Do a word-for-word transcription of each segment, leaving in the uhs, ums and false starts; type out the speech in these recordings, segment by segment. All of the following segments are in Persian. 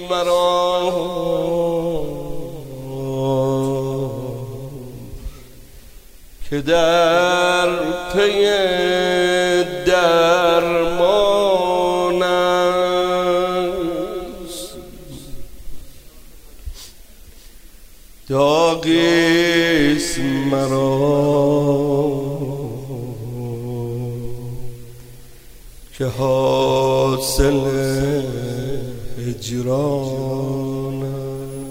مرا که در پی درمان است، داغیست مرا که حاصل هجران است.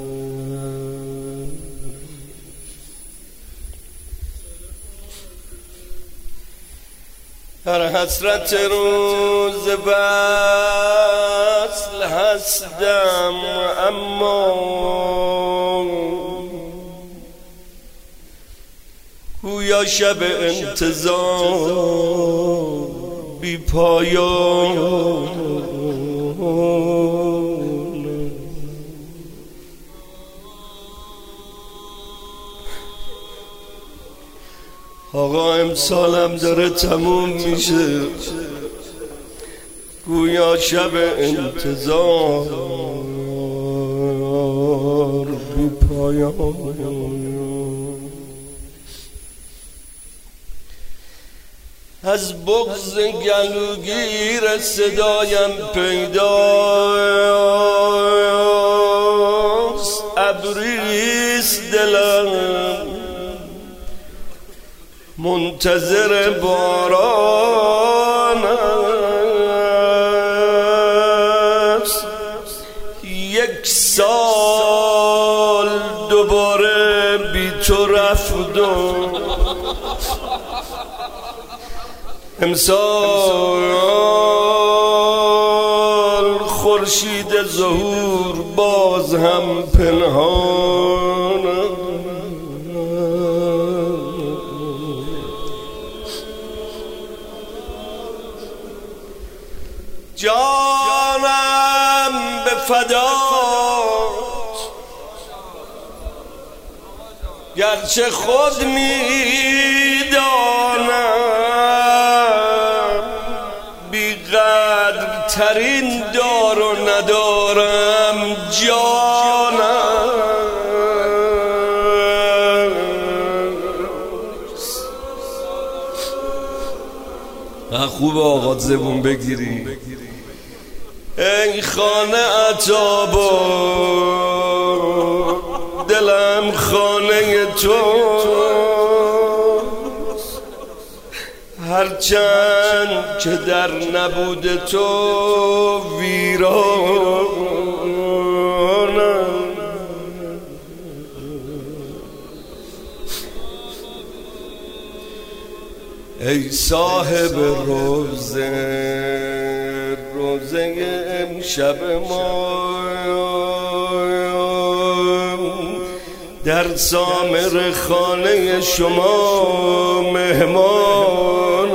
در حسرت روز وصل هستم، اما گویا شب انتظار بی پایان. آقا امسالم داره تموم میشه، گویا شب انتظار بی پایان. از بغض گلوگیر صدایم پیداست، ابریست دلم منتظر باران است. یک سال دوباره بی تو رفتم، امسال خورشید ظهور باز هم پنهان. جانم به فدات، گرچه خود میدانم بیقدر ترین دار و ندارم جانم. خوب آقا زبون بگیری. ای خانه عطابا، دلم خانه تو، هرچند که در نبود تو ویرانم. ای صاحب روزه، روزه امشب ما در سامر خانه شما مهمان.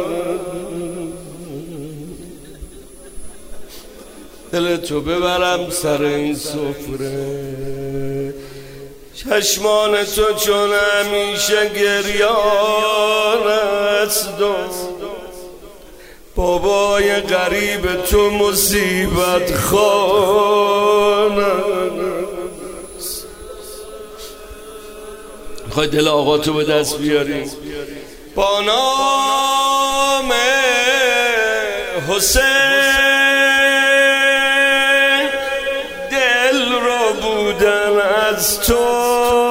دل تو ببرم سر این سفره، چشمان تو چون همیشه گریان است، بابای غریب تو مصیبت خوان است. میخوای دل آقا تو به دست بیاری؟ با نام حسین دل رو بودن از تو،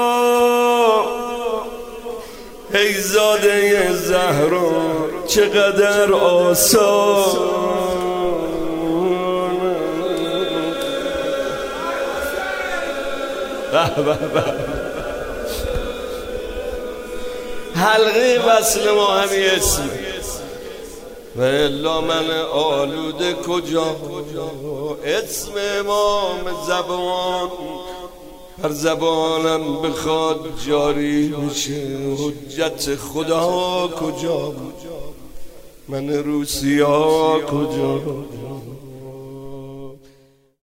ای زاده زهرا چقدر آسان. حلقه وصل ما همی اسم و الا من آلوده کجا. اسم امام زبان هر زبانم بخواد جاری میشه، حجت خدا کجا، من روسیا کجا.